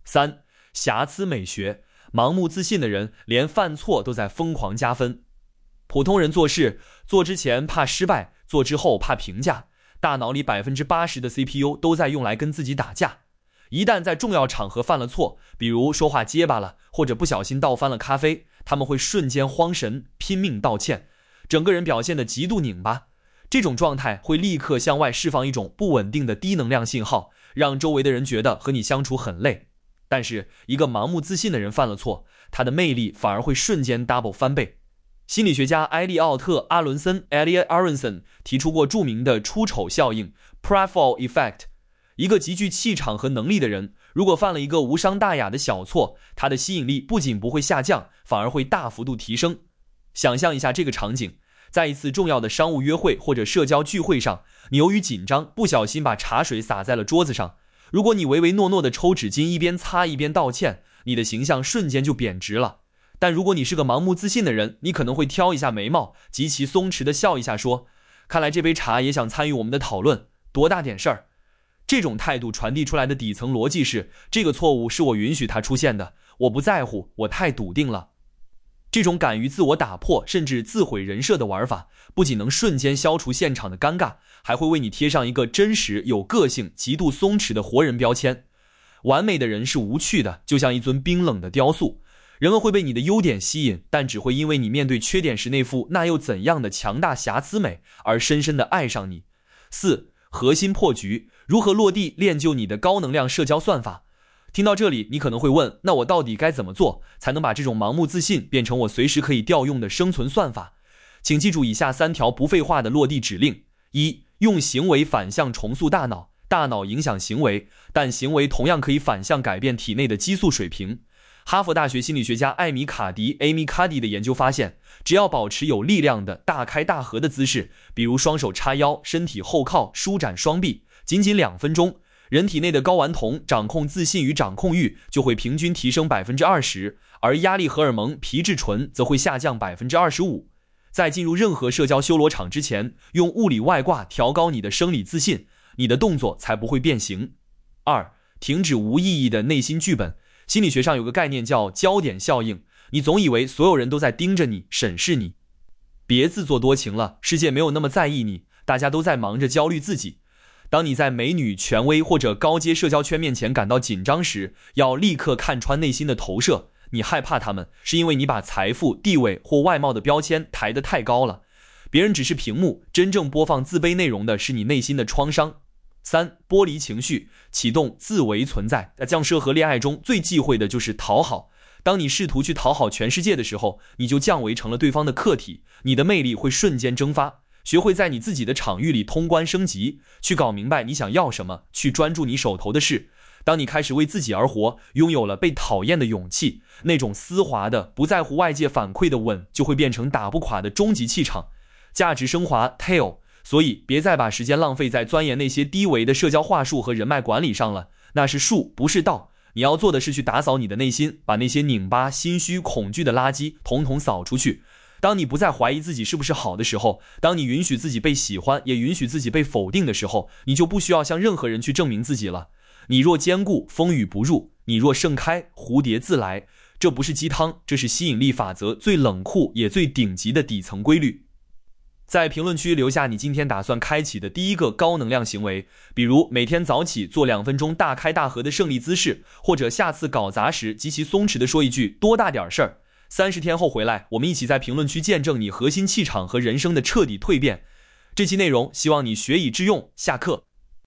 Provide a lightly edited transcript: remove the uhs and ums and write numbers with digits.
3. 瑕疵美学，盲目自信的人连犯错都在疯狂加分。普通人做事，做之前怕失败，做之后怕评价，大脑里 80% 的 CPU 都在用来跟自己打架。一旦在重要场合犯了错，比如说话结巴了，或者不小心倒翻了咖啡，他们会瞬间慌神，拼命道歉，整个人表现得极度拧巴。这种状态会立刻向外释放一种不稳定的低能量信号，让周围的人觉得和你相处很累。但是一个盲目自信的人犯了错，他的魅力反而会瞬间 double 翻倍。心理学家埃利奥特·阿伦森 （Elliot Aronson） 提出过著名的出丑效应 （Pratfall Effect）。一个极具气场和能力的人，如果犯了一个无伤大雅的小错，他的吸引力不仅不会下降，反而会大幅度提升。想象一下这个场景，在一次重要的商务约会或者社交聚会上，你由于紧张，不小心把茶水洒在了桌子上。如果你唯唯诺诺地抽纸巾，一边擦一边道歉，你的形象瞬间就贬值了。但如果你是个盲目自信的人，你可能会挑一下眉毛，极其松弛地笑一下说，看来这杯茶也想参与我们的讨论，多大点事儿。这种态度传递出来的底层逻辑是，这个错误是我允许它出现的，我不在乎，我太笃定了。这种敢于自我打破甚至自毁人设的玩法，不仅能瞬间消除现场的尴尬，还会为你贴上一个真实、有个性、极度松弛的活人标签。完美的人是无趣的，就像一尊冰冷的雕塑。人们会被你的优点吸引，但只会因为你面对缺点时那副那又怎样的强大瑕疵美而深深地爱上你。4. 核心破局，如何落地练就你的高能量社交算法。听到这里，你可能会问，那我到底该怎么做才能把这种盲目自信变成我随时可以调用的生存算法？请记住以下3条不废话的落地指令。1. 用行为反向重塑大脑，大脑影响行为，但行为同样可以反向改变体内的激素水平。哈佛大学心理学家艾米卡迪 Amy Cuddy 的研究发现，只要保持有力量的大开大合的姿势，比如双手叉腰，身体后靠，舒展双臂，仅仅2分钟，人体内的睾丸酮掌控自信与掌控欲就会平均提升 20%， 而压力荷尔蒙皮质醇则会下降 25%。 在进入任何社交修罗场之前，用物理外挂调高你的生理自信，你的动作才不会变形。2. 停止无意义的内心剧本。心理学上有个概念叫焦点效应，你总以为所有人都在盯着你，审视你。别自作多情了，世界没有那么在意你，大家都在忙着焦虑自己。当你在美女、权威或者高阶社交圈面前感到紧张时，要立刻看穿内心的投射。你害怕他们，是因为你把财富、地位或外貌的标签抬得太高了。别人只是屏幕，真正播放自卑内容的是你内心的创伤。3. 剥离情绪，启动自为存在。在降奢和恋爱中最忌讳的就是讨好。当你试图去讨好全世界的时候，你就降维成了对方的客体，你的魅力会瞬间蒸发。学会在你自己的场域里通关升级，去搞明白你想要什么，去专注你手头的事。当你开始为自己而活，拥有了被讨厌的勇气，那种丝滑的不在乎外界反馈的稳就会变成打不垮的终极气场。价值升华 tail。所以别再把时间浪费在钻研那些低维的社交话术和人脉管理上了，那是术不是道。你要做的是去打扫你的内心，把那些拧巴、心虚、恐惧的垃圾统统扫出去。当你不再怀疑自己是不是好的时候，当你允许自己被喜欢，也允许自己被否定的时候，你就不需要向任何人去证明自己了。你若坚固，风雨不入；你若盛开，蝴蝶自来。这不是鸡汤，这是吸引力法则最冷酷也最顶级的底层规律。在评论区留下你今天打算开启的第一个高能量行为，比如每天早起做2分钟大开大合的胜利姿势，或者下次搞砸时极其松弛地说一句多大点事儿。30天后回来，我们一起在评论区见证你核心气场和人生的彻底蜕变。这期内容希望你学以致用，下课。